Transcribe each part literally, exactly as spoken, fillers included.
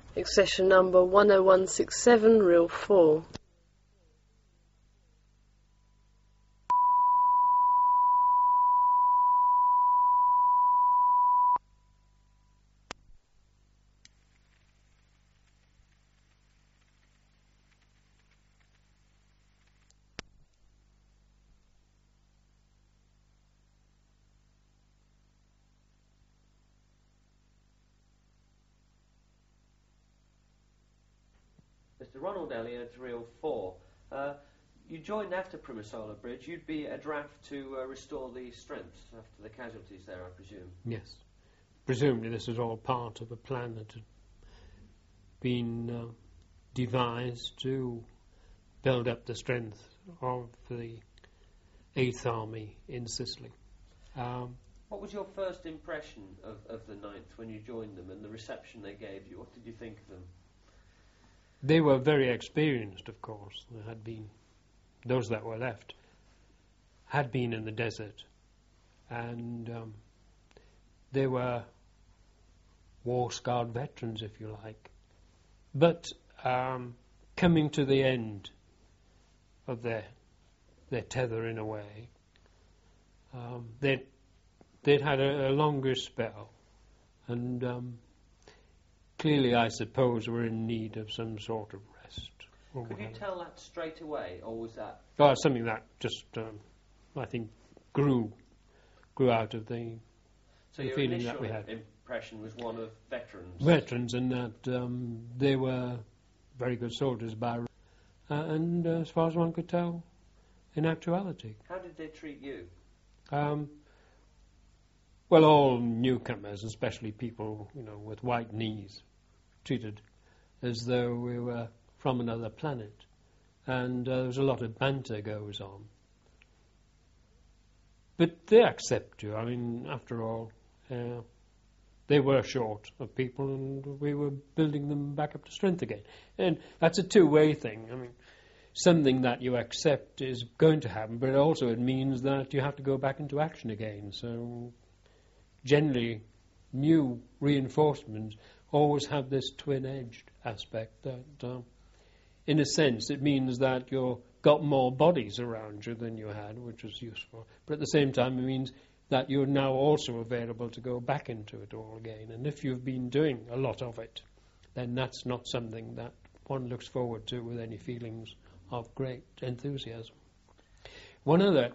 Accession number one oh one six seven, reel four. Mister Ronald Elliott, reel four. Uh, you joined after Primosola Bridge. You'd be a draft to uh, restore the strength after the casualties there, I presume. Yes. Presumably this was all part of a plan that had been uh, devised to build up the strength of the Eighth Army in Sicily. Um, what was your first impression of, of the Ninth when you joined them and the reception they gave you? What did you think of them? They were very experienced, of course. There had been, those that were left, had been in the desert, and um, they were war-scarred veterans, if you like. But um, coming to the end of their their tether, in a way, um, they'd, they'd had a, a longer spell, and um, clearly, I suppose, were in need of some sort of rest. Could you tell that straight away, or was that... Oh, something that just, um, I think, grew grew out of the, so the your feeling initial that we had. impression was one of veterans? Veterans, and that um, they were very good soldiers, by uh, and uh, as far as one could tell, in actuality. How did they treat you? Um, well, all newcomers, especially people, you know, with white knees, treated as though we were from another planet, and uh, there was a lot of banter goes on. But they accept you. I mean, after all, uh, they were short of people, and we were building them back up to strength again. And that's a two-way thing. I mean, something that you accept is going to happen, but also it means that you have to go back into action again. So generally, new reinforcements always have this twin-edged aspect that, uh, in a sense, it means that you've got more bodies around you than you had, which was useful. But at the same time, it means that you're now also available to go back into it all again. And if you've been doing a lot of it, then that's not something that one looks forward to with any feelings of great enthusiasm. One other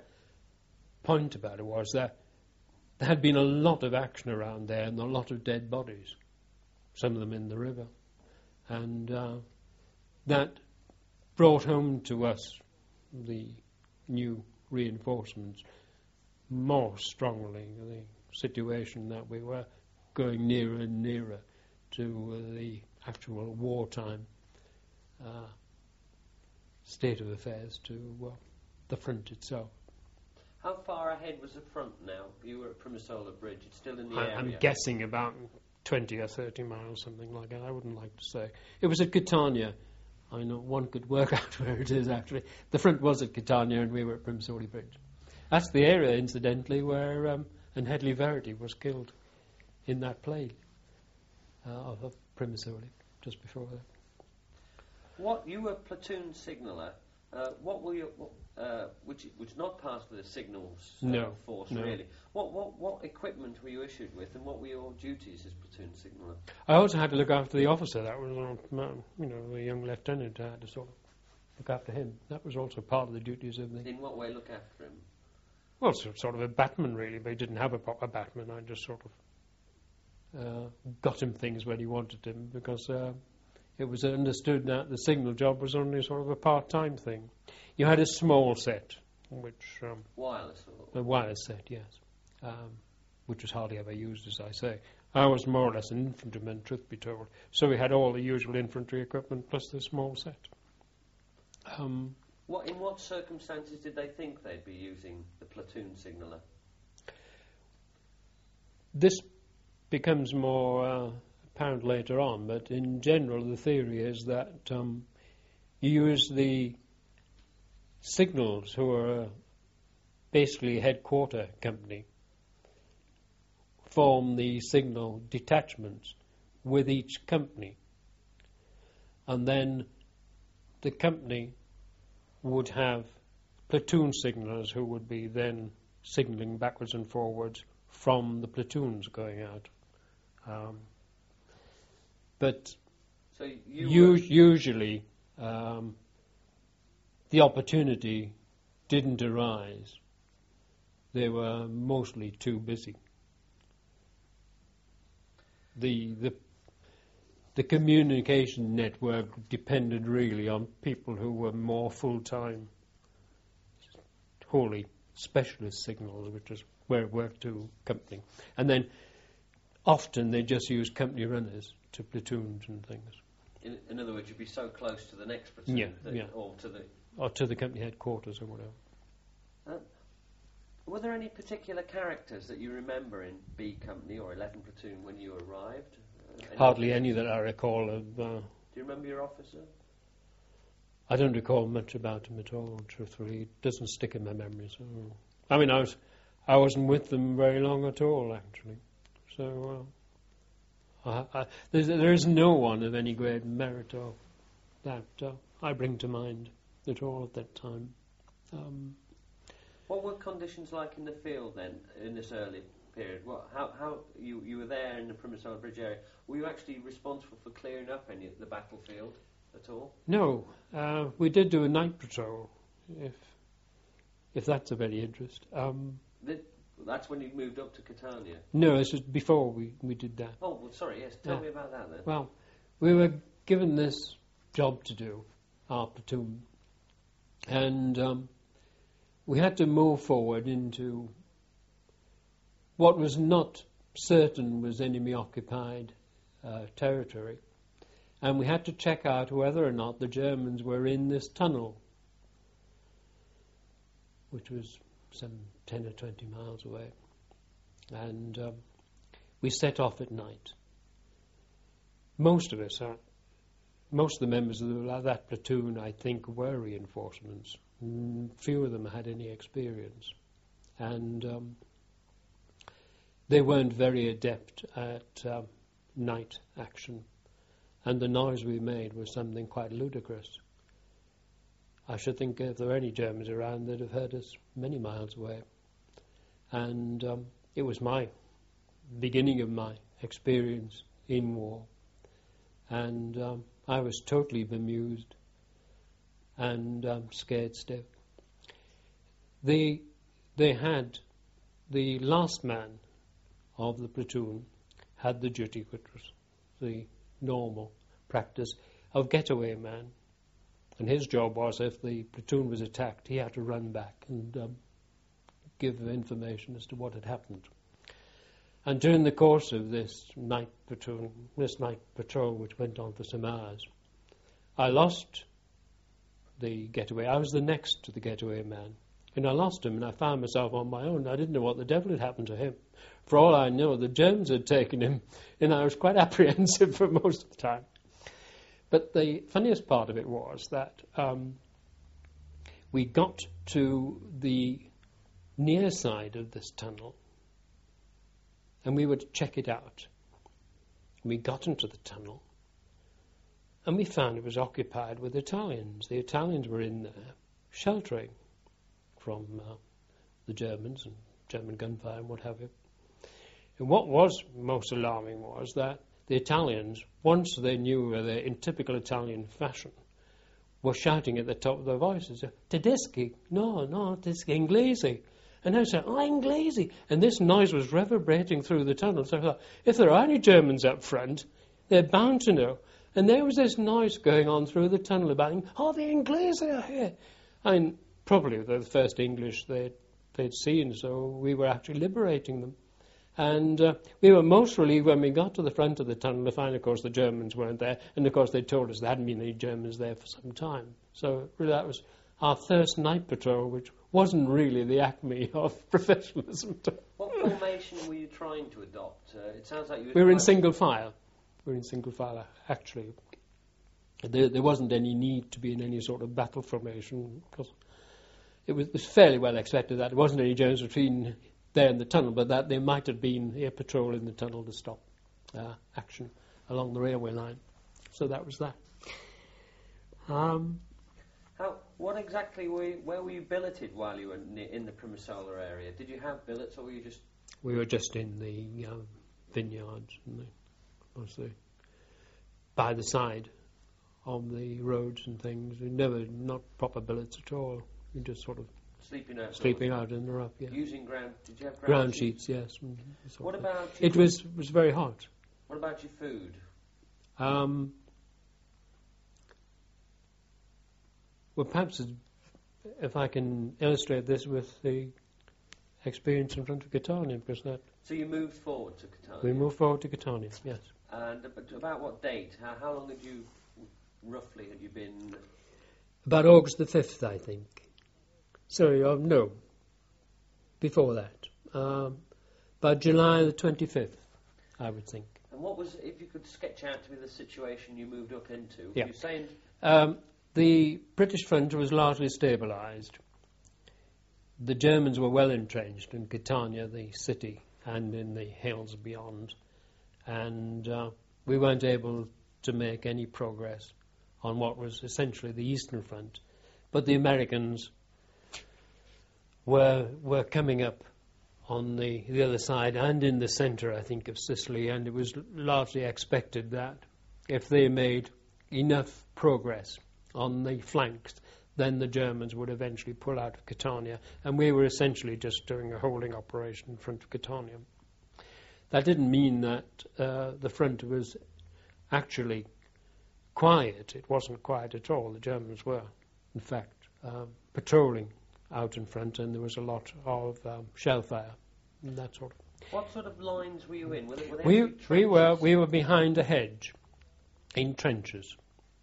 point about it was that there had been a lot of action around there and a lot of dead bodies, some of them in the river. And uh, that brought home to us the new reinforcements more strongly, the situation that we were going nearer and nearer to uh, the actual wartime uh, state of affairs, to uh, the front itself. How far ahead was the front now? You were at Primosola Bridge. It's still in the I, area. I'm guessing about twenty or thirty miles, something like that. I wouldn't like to say. It was at Catania. I know one could work out where it is, actually. The front was at Catania and we were at Primosola Bridge. That's the area, incidentally, where um, and Hedley Verity was killed in that plague uh, of, of Primosola, just before that. What, you were platoon signaller. Uh, what were your, what, uh, which which not part of the signals uh, no, force, no. really? What, what what equipment were you issued with, and what were your duties as platoon signaller? I also had to look after the officer. That was, uh, you know, the young lieutenant. I had to sort of look after him. That was also part of the duties of the... In what way look after him? Well, so, sort of a batman, really, but he didn't have a proper batman. I just sort of uh, got him things when he wanted him, because uh, it was understood that the signal job was only sort of a part-time thing. You had a small set, which... Um, wireless? Or? A wireless set, yes, um, which was hardly ever used, as I say. I was more or less an infantryman, truth be told, so we had all the usual infantry equipment plus the small set. Um, what, in what circumstances did they think they'd be using the platoon signaller? This becomes more uh, apparent later on, but in general the theory is that um, you use the signals, who are uh, basically a headquarter company, form the signal detachments with each company, and then the company would have platoon signallers who would be then signalling backwards and forwards from the platoons going out. Um, but so you u- usually um, the opportunity didn't arise. They were mostly too busy. The the the communication network depended really on people who were more full-time, wholly specialist signals, which is where it worked to company. And then often they just used company runners to platoons and things. In, in other words, you'd be so close to the next platoon, Yeah, that, yeah. or to the. Or to the company headquarters or whatever. Uh, were there any particular characters that you remember in B Company or eleven Platoon when you arrived? Uh, any Hardly officers? any that I recall. Of, uh, Do you remember your officer? I don't recall much about him at all, truthfully. It doesn't stick in my memory. So, I mean, I was, I wasn't with them very long at all, actually. So, uh, I, I, there's, there is no one of any great merit or that uh, I bring to mind at all at that time. Um, What were conditions like in the field then, in this early period? What, how, how you, you were there in the Primosole Bridge area. Were you actually responsible for clearing up any of the battlefield at all? no, uh, we did do a night patrol, if if that's of any interest. Um, The, that's when you moved up to Catania. no, this was before we, we did that. Oh, well, sorry, yes. Tell Yeah. me about that then. Well, we were given this job to do, our platoon, and um, we had to move forward into what was not certain was enemy-occupied uh, territory, and we had to check out whether or not the Germans were in this tunnel, which was some ten or twenty miles away, and um, we set off at night. Most of us, uh, most of the members of the, that platoon, I think, were reinforcements. Mm, few of them had any experience, and um, they weren't very adept at um, night action, and the noise we made was something quite ludicrous. I should think if there were any Germans around, they'd have heard us many miles away. And um, it was my beginning of my experience in war, and um, I was totally bemused and um, scared stiff. They, they had, the last man of the platoon had the duty, which was the normal practice of getaway man. And his job was, if the platoon was attacked, he had to run back and um, give information as to what had happened. And during the course of this night platoon, this night patrol, which went on for some hours, I lost the getaway. I was the next to the getaway man, and I lost him, and I found myself on my own. I didn't know what the devil had happened to him. For all I know, the Germans had taken him, and I was quite apprehensive for most of the time. But the funniest part of it was that um, we got to the near side of this tunnel, and we would check it out. We got into the tunnel, and we found it was occupied with Italians. The Italians were in there sheltering from uh, the Germans and German gunfire and what have you. And what was most alarming was that the Italians, once they knew were there in typical Italian fashion, were shouting at the top of their voices, "Tedeschi, no, no, tedeschi, inglesi." And I said, "Oh, inglesi." And this noise was reverberating through the tunnel. So I thought, if there are any Germans up front, they're bound to know. And there was this noise going on through the tunnel about, "Oh, the inglesi are here." I mean, probably they're the first English they'd, they'd seen, so we were actually liberating them. And uh, we were most relieved when we got to the front of the tunnel to find, of course, the Germans weren't there. And, of course, they told us there hadn't been any Germans there for some time. So really that was our first night patrol, which wasn't really the acme of professionalism. What formation were you trying to adopt? Uh, it sounds like you were... We were in trying- single file. We were in single file, actually. There, there wasn't any need to be in any sort of battle formation, because it was, it was fairly well expected that there wasn't any Germans between there in the tunnel, but that there might have been a patrol in the tunnel to stop uh, action along the railway line. So that was that. Um, How? What exactly were you, where were you billeted while you were in the, in the Primosola area? Did you have billets, or were you just? we were just in the um, vineyards, and the, what's the, by the side of the roads and things. We never, not proper billets at all. We just sort of Sleeping out. sleeping out in the rough. Yeah. Using ground. Did you have ground, Ground sheets, yes. and sort What of. about? It your- was was very hot. What about your food? Um, well, perhaps it's- if I can illustrate this with the experience in front of Catania, because that So you moved forward to Catania. we moved forward to Catania. Yes. And ab- about what date? How, how long had you, roughly, had you been? About August the fifth, I think. Sorry, oh, no. Before that. Um, about July the twenty-fifth, I would think. And what was, if you could sketch out to me the situation you moved up into? Yeah. You're saying Um, the British front was largely stabilised. The Germans were well entrenched in Catania, the city, and in the hills beyond. And uh, we weren't able to make any progress on what was essentially the Eastern Front. But the Americans were were coming up on the, the other side and in the centre, I think, of Sicily, and it was largely expected that if they made enough progress on the flanks, then the Germans would eventually pull out of Catania, and we were essentially just doing a holding operation in front of Catania. That didn't mean that uh, the front was actually quiet. It wasn't quiet at all. The Germans were, in fact, um, patrolling out in front, and there was a lot of um, shell fire and that sort of. what sort of lines were you in? Were they, were they We actually we were trenches? we were behind a hedge, in trenches,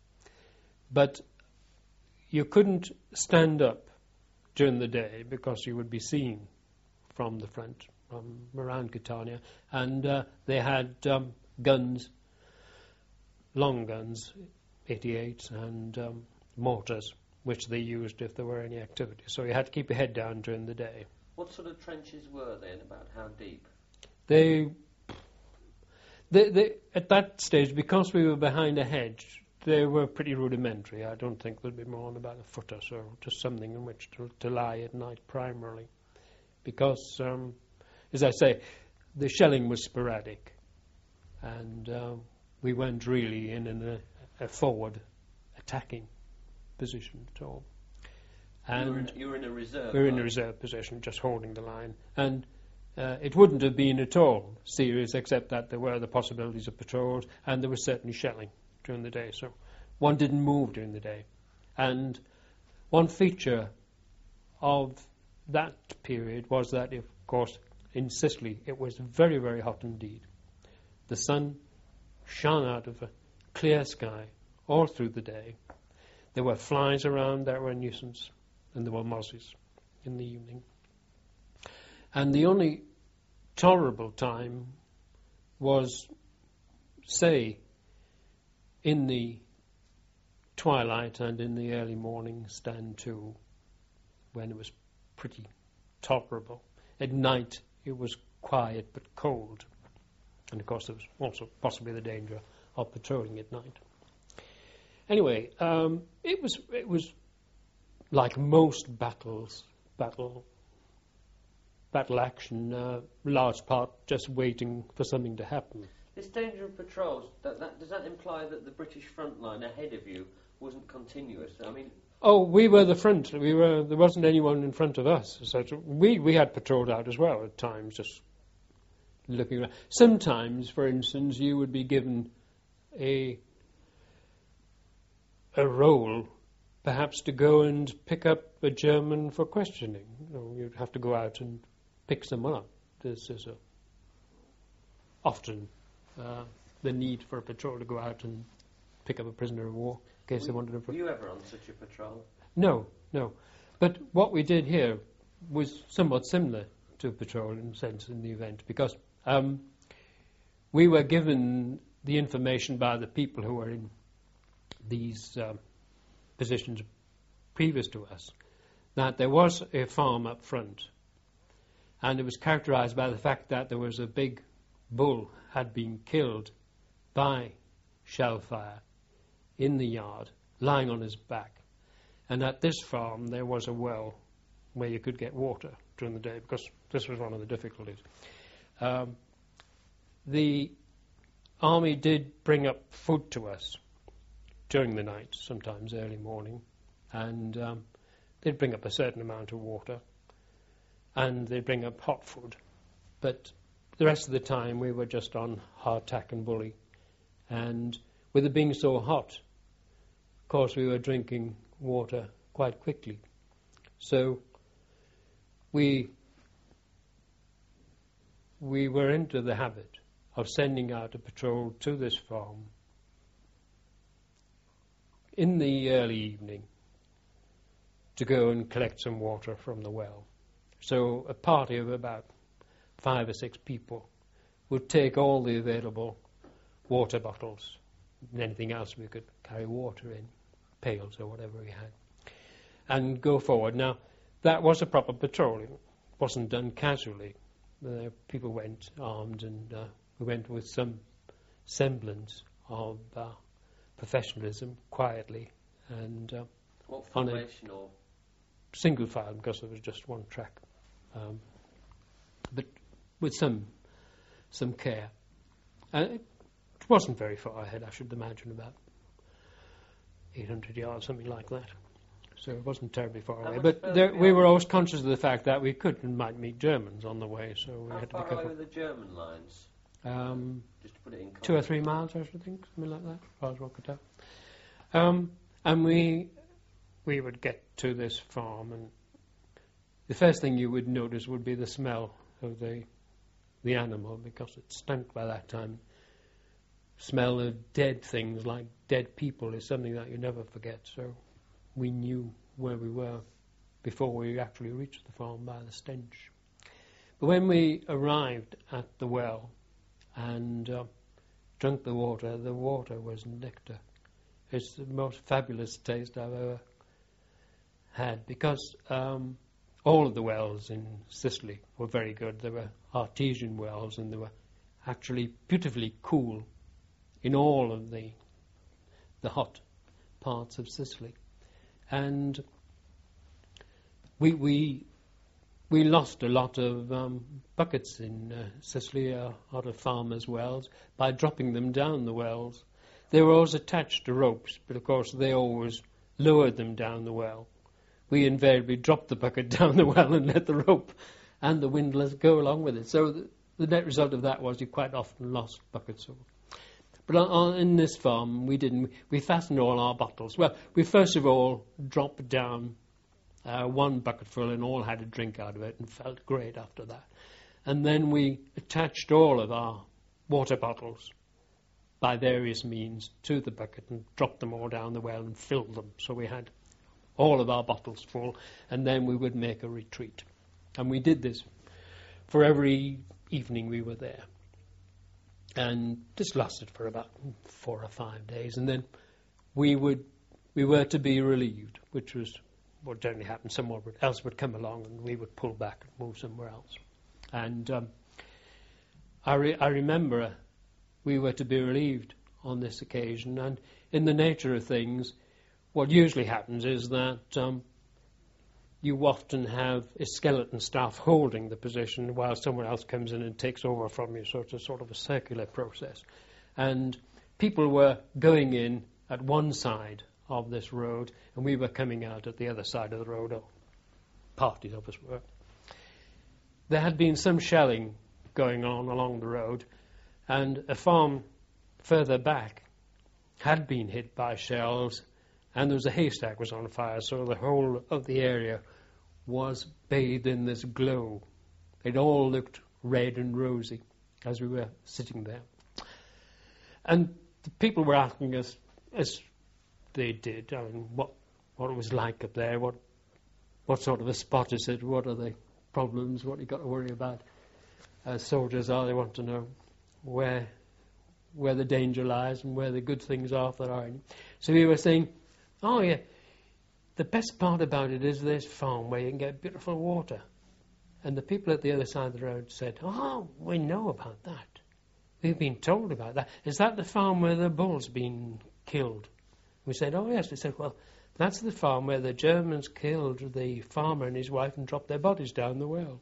but you couldn't stand up during the day because you would be seen from the front, from around Catania, and uh, they had um, guns, long guns, eighty-eights, and um, mortars, which they used if there were any activity. So you had to keep your head down during the day. What sort of trenches were they, and about how deep? They, they, they, at that stage, because we were behind a hedge, they were pretty rudimentary. I don't think there'd be more than about a foot or so, just something in which to, to lie at night primarily. Because, um, as I say, the shelling was sporadic, and uh, we weren't really in an, a, a forward attacking position at all. And you, were in, you were in a reserve. we were in a line. reserve position, just holding the line. And uh, it wouldn't have been at all serious, except that there were the possibilities of patrols, and there was certainly shelling during the day. So one didn't move during the day. And one feature of that period was that, of course, in Sicily, it was very, very hot indeed. The sun shone out of a clear sky all through the day. There were flies around that were a nuisance, and there were mozzies in the evening. And the only tolerable time was, say, in the twilight and in the early morning stand to, when it was pretty tolerable. At night it was quiet but cold. And of course there was also possibly the danger of patrolling at night. Anyway, um, it was it was like most battles, battle battle action, uh, large part just waiting for something to happen. This danger of patrols, that, that, does that imply that the British front line ahead of you wasn't continuous? I mean, Oh, we were the front. We were. There wasn't anyone in front of us. So we we had patrolled out as well at times, just looking around. Sometimes, for instance, you would be given a a role, perhaps to go and pick up a German for questioning. You know, you'd have to go out and pick someone up. This is a, often uh, the need for a patrol to go out and pick up a prisoner of war in case they wanted to. were you ever on such a patrol? No, no. But what we did here was somewhat similar to a patrol in a sense in the event, because um, we were given the information by the people who were in these um, positions previous to us that there was a farm up front, and it was characterized by the fact that there was a big bull had been killed by shell fire in the yard, lying on his back. And at this farm there was a well where you could get water during the day, because this was one of the difficulties. Um, the army did bring up food to us during the night, sometimes early morning, and um, they'd bring up a certain amount of water, and they'd bring up hot food. But the rest of the time we were just on hardtack and bully, and with it being so hot, of course we were drinking water quite quickly. So we we were into the habit of sending out a patrol to this farm in the early evening to go and collect some water from the well. So a party of about five or six people would take all the available water bottles and anything else we could carry water in, pails or whatever we had, and go forward. Now, that was a proper patrol. It wasn't done casually. Uh, people went armed, and uh, we went with some semblance of uh, professionalism, quietly, and uh, what on a formation or single file, because there was just one track, um, but with some some care. Uh, it wasn't very far ahead, I should imagine, about eight hundred yards, something like that. So it wasn't terribly far How away. much But further there, we beyond? were always conscious of the fact that we could and might meet Germans on the way, so we how had to be far away careful. were the German lines? Um, Just to put it in context. two or three miles, I should think, something like that, as far as one could tell. Um, and we we would get to this farm, and the first thing you would notice would be the smell of the the animal, because it stunk by that time. Smell of dead things, like dead people, is something that you never forget. So we knew where we were before we actually reached the farm by the stench. But when we arrived at the well and uh, drank the water, the water was nectar. It's the most fabulous taste I've ever had, because um, all of the wells in Sicily were very good. They were artesian wells, and they were actually beautifully cool in all of the the hot parts of Sicily. And we we we lost a lot of um, buckets in uh, Sicily, uh, out of farmers' wells, by dropping them down the wells. They were always attached to ropes, but of course they always lowered them down the well. We invariably dropped the bucket down the well and let the rope and the windlass go along with it. So the, the net result of that was you quite often lost buckets of. But on, on, in this farm, we didn't. We fastened all our bottles. Well, we first of all dropped down uh, one bucketful and all had a drink out of it and felt great after that. And then we attached all of our water bottles by various means to the bucket and dropped them all down the well and filled them. So we had all of our bottles full, and then we would make a retreat. And we did this for every evening we were there. And this lasted for about four or five days, and then we would we were to be relieved, which was what generally happened. Someone else would come along, and we would pull back and move somewhere else. And um, I, re- I remember uh, we were to be relieved on this occasion, and in the nature of things, what usually happens is that um, you often have a skeleton staff holding the position while someone else comes in and takes over from you, so it's a sort of a circular process. And people were going in at one side of this road, and we were coming out at the other side of the road, or parties of us were. There had been some shelling going on along the road, and a farm further back had been hit by shells, and there was a haystack was on fire, so the whole of the area was bathed in this glow. It all looked red and rosy as we were sitting there. And the people were asking us, as they did, I mean, what what it was like up there, what what sort of a spot is it, what are the problems, what you got to worry about. As soldiers are, they want to know where where the danger lies and where the good things are if there are any. So we were saying, oh yeah, the best part about it is this farm where you can get beautiful water. And the people at the other side of the road said, oh, we know about that. We've been told about that. Is that the farm where the bull's been killed? We said, oh yes. We said, well, that's the farm where the Germans killed the farmer and his wife and dropped their bodies down the well.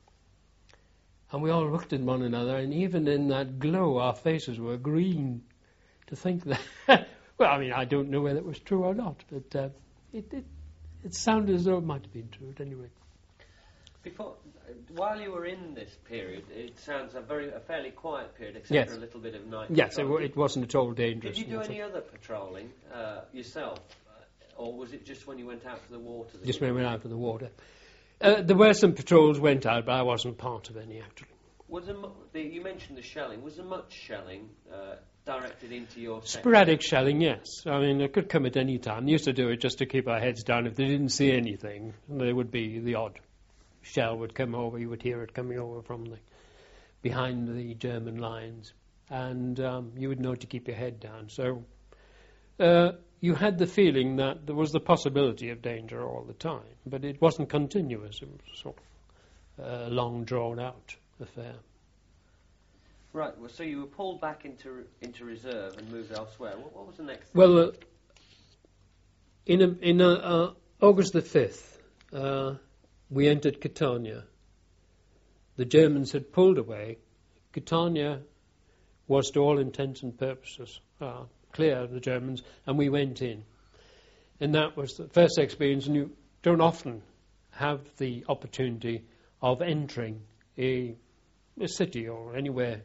And we all looked at one another, and even in that glow, our faces were green to think that. Well, I mean, I don't know whether it was true or not, but uh, it, it it sounded as though it might have been true at any rate. Before, uh, while you were in this period, it sounds a very a fairly quiet period, except Yes. for a little bit of night. Yes, it, patrol. w- it wasn't at all dangerous. Did you do and so- any other patrolling uh, yourself, uh, or was it just when you went out for the water? that Just you- when we went out of the water. Uh, there were some patrols went out, but I wasn't part of any, actually. Was there mu- the, you mentioned the shelling. Was there much shelling uh, directed into your sector? Sporadic shelling, yes. I mean, it could come at any time. They used to do it just to keep our heads down. If they didn't see anything, there would be the odd shell would come over. You would hear it coming over from the behind the German lines, and um, you would know to keep your head down. So uh, you had the feeling that there was the possibility of danger all the time, but it wasn't continuous. It was sort of a long, drawn-out affair. Right. Well, so you were pulled back into into reserve and moved elsewhere. What, what was the next? Well, uh, in a, in a, uh, August the fifth, uh, we entered Catania. The Germans had pulled away. Catania was, to all intents and purposes, uh, clear of the Germans, and we went in. And that was the first experience, and you don't often have the opportunity of entering a, a city or anywhere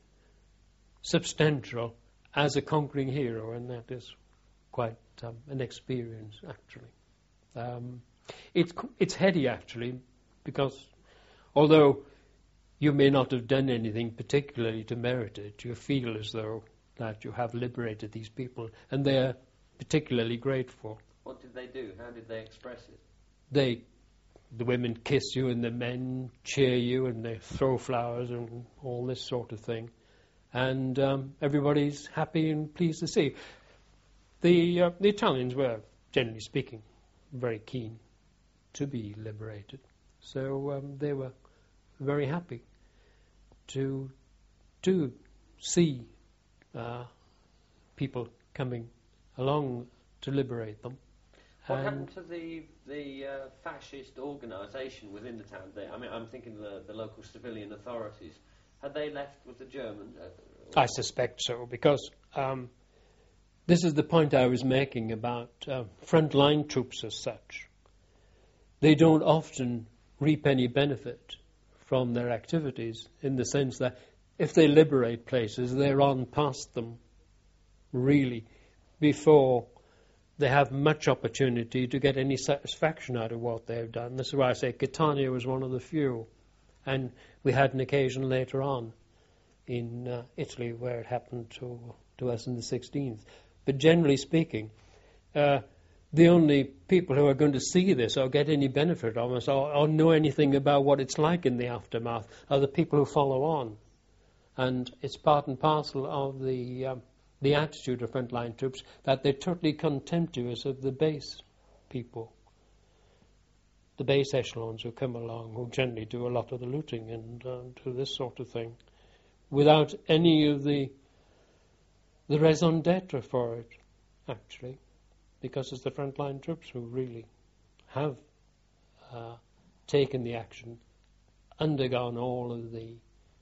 substantial as a conquering hero, and that is quite um, an experience, actually. Um, it's it's heady, actually, because although you may not have done anything particularly to merit it, you feel as though that you have liberated these people, and they're particularly grateful. What did they do? How did they express it? They, the women kiss you, and the men cheer you, and they throw flowers and all this sort of thing. And um, everybody's happy and pleased to see. The uh, the Italians were, generally speaking, very keen to be liberated. So um, they were very happy to to see uh, people coming along to liberate them. What And happened to the the uh, fascist organisation within the town? They, I mean, I'm thinking the the local civilian authorities. Had they left with the Germans? Uh, I suspect so, because um, this is the point I was making about uh, frontline troops as such. They don't often reap any benefit from their activities, in the sense that if they liberate places, they're on past them, really, before they have much opportunity to get any satisfaction out of what they've done. This is why I say Catania was one of the few. And we had an occasion later on in uh, Italy where it happened to to us in the sixteenth. But generally speaking, uh, the only people who are going to see this or get any benefit of us or, or know anything about what it's like in the aftermath are the people who follow on. And it's part and parcel of the um, the attitude of frontline troops that they're totally contemptuous of the base people. The base echelons who come along, who generally do a lot of the looting and uh, do this sort of thing, without any of the the raison d'etre for it, actually, because it's the frontline troops who really have uh, taken the action, undergone all of the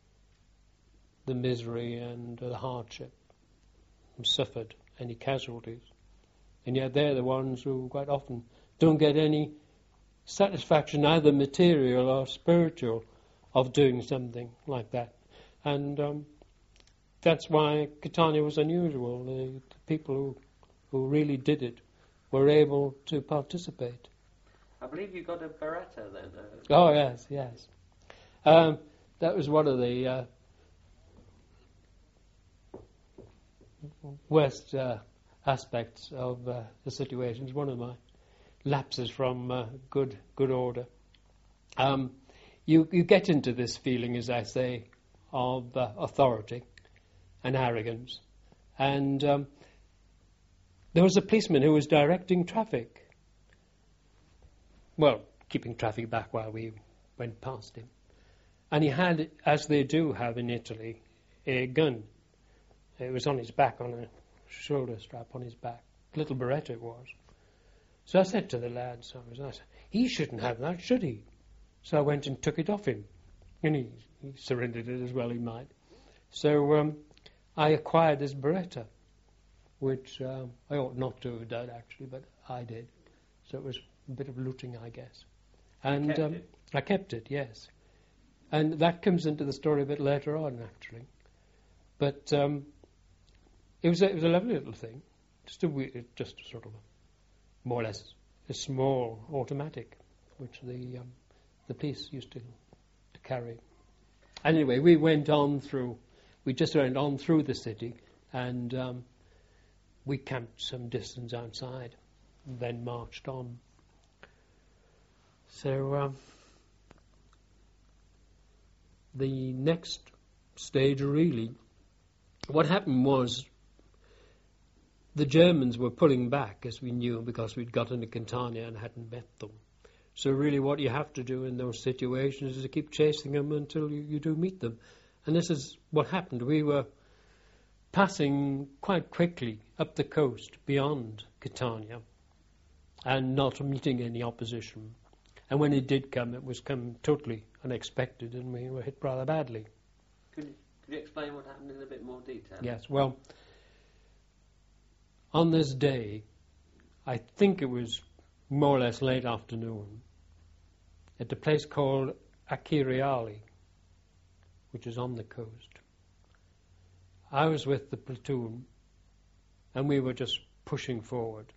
the misery and uh, the hardship, and suffered any casualties, and yet they're the ones who quite often don't get any satisfaction, either material or spiritual, of doing something like that. And um, that's why Catania was unusual. The, the people who, who really did it were able to participate. I believe you got a Beretta then. Uh, Oh, yes, yes. Um, that was one of the uh, worst uh, aspects of uh, the situation. It's one of my lapses from uh, good good order. Um, you you get into this feeling, as I say, of uh, authority and arrogance. And um, there was a policeman who was directing traffic. Well, keeping traffic back while we went past him. And he had, as they do have in Italy, a gun. It was on his back, on a shoulder strap on his back. little Beretta it was. So I said to the lads, I was, I said, he shouldn't have that, should he? So I went and took it off him, and he, he surrendered it as well he might. So um, I acquired this Beretta, which um, I ought not to have done actually, but I did. So it was a bit of looting, I guess. And kept um, it? I kept it, yes. And that comes into the story a bit later on, actually. But um, it was a, it was a lovely little thing, just a we- just a sort of a, more or less a small automatic, which the um, the police used to to carry. Anyway, we went on through. We just went on through the city, and um, we camped some distance outside, and then marched on. So um, the next stage, really, what happened was the Germans were pulling back, as we knew, because we'd got into Catania and hadn't met them. So really what you have to do in those situations is to keep chasing them until you, you do meet them. And this is what happened. We were passing quite quickly up the coast beyond Catania and not meeting any opposition. And when it did come, it was come totally unexpected, and we were hit rather badly. Could you, could you explain what happened in a bit more detail? Yes, well, on this day, I think it was more or less late afternoon, at a place called Acciariali, which is on the coast. I was with the platoon, and we were just pushing forward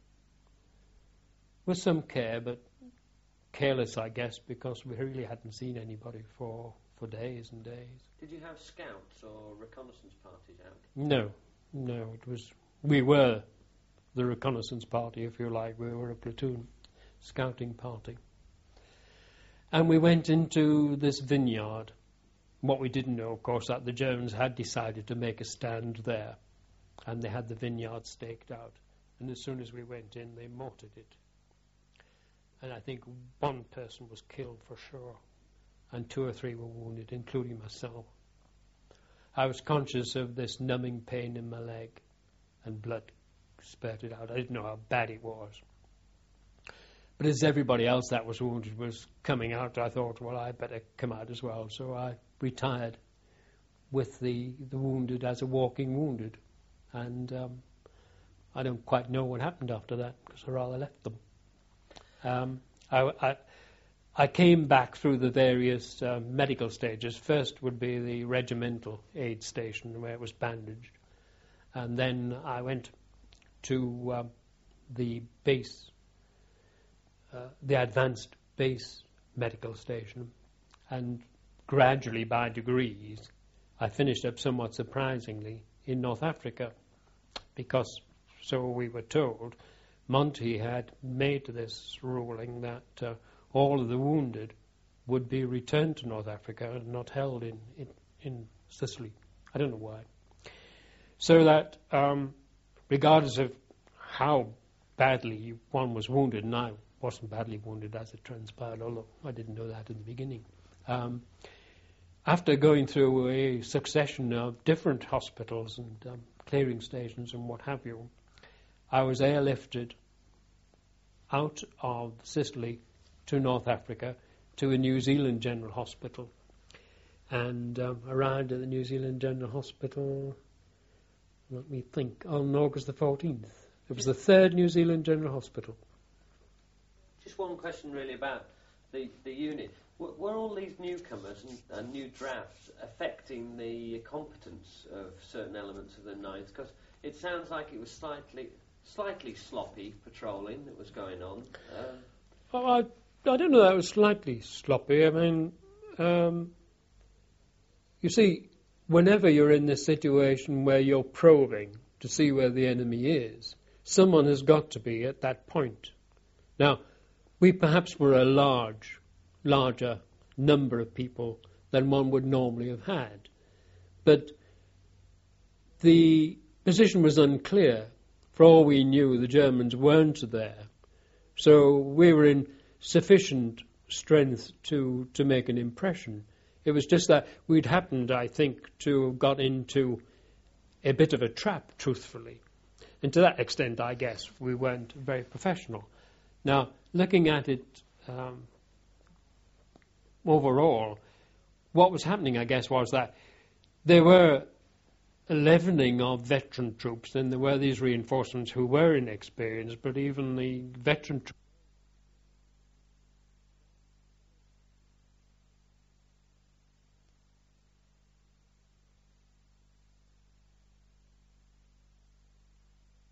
with some care, but careless, I guess, because we really hadn't seen anybody for, for days and days. Did you have scouts or reconnaissance parties out? No, no, it was, we were the reconnaissance party, if you like. We were a platoon scouting party. And we went into this vineyard. What we didn't know, of course, that the Germans had decided to make a stand there, and they had the vineyard staked out. And as soon as we went in, they mortared it. And I think one person was killed for sure, and two or three were wounded, including myself. I was conscious of this numbing pain in my leg, and blood spurted out. I didn't know how bad it was. But as everybody else that was wounded was coming out, I thought, well, I better come out as well. So I retired with the, the wounded as a walking wounded. And um, I don't quite know what happened after that, because I rather left them. Um, I, I, I came back through the various uh, medical stages. First would be the regimental aid station, where it was bandaged. And then I went to uh, the base, uh, the advanced base medical station, and gradually, by degrees, I finished up somewhat surprisingly in North Africa, because, so we were told, Monty had made this ruling that uh, all of the wounded would be returned to North Africa and not held in, in, in Sicily. I don't know why. So that um, regardless of how badly one was wounded, and I wasn't badly wounded as it transpired, although I didn't know that in the beginning. Um, after going through a succession of different hospitals and um, clearing stations and what have you, I was airlifted out of Sicily to North Africa to a New Zealand General Hospital, and um, arrived at the New Zealand General Hospital, let me think, on August the fourteenth. It was the third New Zealand General Hospital. Just one question really about the, the unit. W- were all these newcomers and, and new drafts affecting the competence of certain elements of the ninth? Because it sounds like it was slightly slightly sloppy patrolling that was going on. Um, Oh, I, I don't know, that was slightly sloppy. I mean, um, you see, whenever you're in this situation where you're probing to see where the enemy is, someone has got to be at that point. Now, we perhaps were a large, larger number of people than one would normally have had, but the position was unclear. For all we knew, the Germans weren't there. So we were in sufficient strength to, to make an impression. It was just that we'd happened, I think, to have got into a bit of a trap, truthfully. And to that extent, I guess, we weren't very professional. Now, looking at it um, overall, what was happening, I guess, was that there were a leavening of veteran troops, and there were these reinforcements who were inexperienced, but even the veteran troops